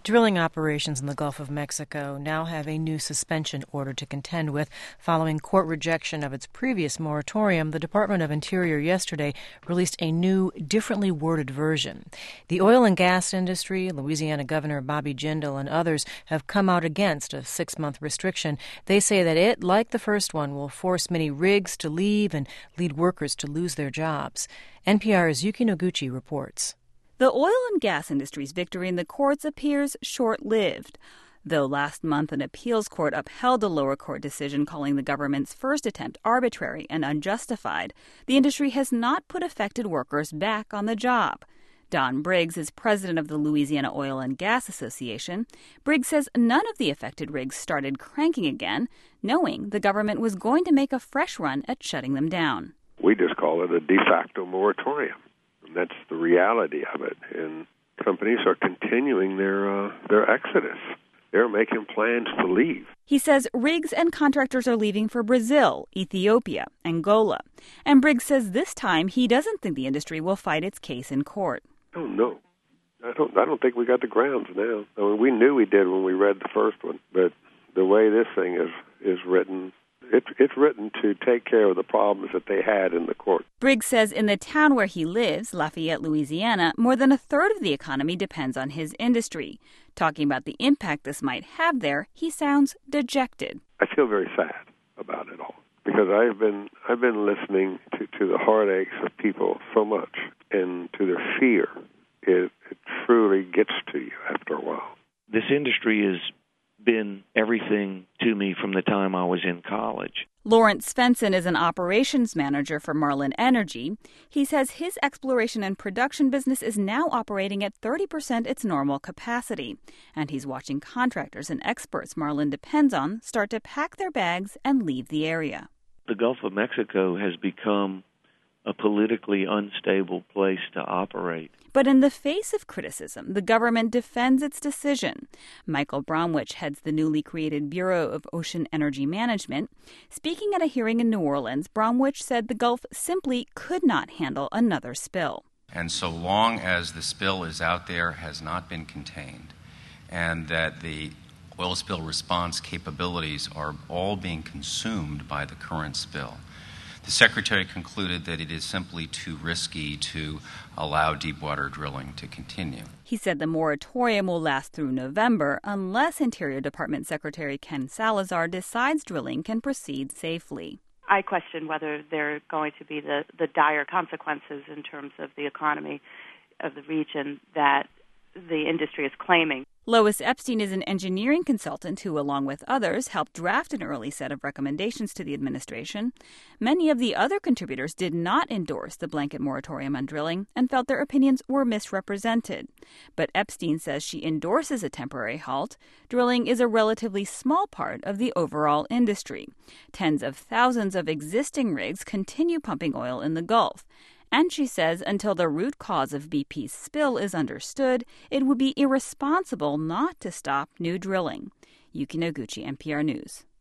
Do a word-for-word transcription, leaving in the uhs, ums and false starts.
Drilling operations in the Gulf of Mexico now have a new suspension order to contend with. Following court rejection of its previous moratorium, the Department of Interior yesterday released a new, differently worded version. The oil and gas industry, Louisiana Governor Bobby Jindal, and others have come out against a six-month restriction. They say that it, like the first one, will force many rigs to leave and lead workers to lose their jobs. N P R's Yuki Noguchi reports. The oil and gas industry's victory in the courts appears short-lived. Though last month an appeals court upheld a lower court decision calling the government's first attempt arbitrary and unjustified, the industry has not put affected workers back on the job. Don Briggs is president of the Louisiana Oil and Gas Association. Briggs says none of the affected rigs started cranking again, knowing the government was going to make a fresh run at shutting them down. We just call it a de facto moratorium. That's the reality of it, and companies are continuing their uh, their exodus. They're making plans to leave. He says rigs and contractors are leaving for Brazil, Ethiopia, Angola. And Briggs says this time he doesn't think the industry will fight its case in court. Oh, no. I don't, I don't think we got the grounds now. I mean, we knew we did when we read the first one, but the way this thing is, is written, It's, it's written to take care of the problems that they had in the court. Briggs says in the town where he lives, Lafayette, Louisiana, more than a third of the economy depends on his industry. Talking about the impact this might have there, he sounds dejected. I feel very sad about it all because I've been I've been listening to, to the heartaches of people so much and to their fear. It, it truly gets to you after a while. This industry has been everything to me from the time I was in college. Lawrence Svensson is an operations manager for Marlin Energy. He says his exploration and production business is now operating at thirty percent its normal capacity. And he's watching contractors and experts Marlin depends on start to pack their bags and leave the area. The Gulf of Mexico has become a politically unstable place to operate. But in the face of criticism, the government defends its decision. Michael Bromwich heads the newly created Bureau of Ocean Energy Management. Speaking at a hearing in New Orleans, Bromwich said the Gulf simply could not handle another spill. And so long as the spill is out there, has not been contained, and that the oil spill response capabilities are all being consumed by the current spill, the Secretary concluded that it is simply too risky to allow deepwater drilling to continue. He said the moratorium will last through November unless Interior Department Secretary Ken Salazar decides drilling can proceed safely. I question whether there are going to be the, the dire consequences in terms of the economy of the region that the industry is claiming. Lois Epstein is an engineering consultant who, along with others, helped draft an early set of recommendations to the administration. Many of the other contributors did not endorse the blanket moratorium on drilling and felt their opinions were misrepresented. But Epstein says she endorses a temporary halt. Drilling is a relatively small part of the overall industry. Tens of thousands of existing rigs continue pumping oil in the Gulf. And she says until the root cause of B P's spill is understood, it would be irresponsible not to stop new drilling. Yuki Noguchi, N P R News.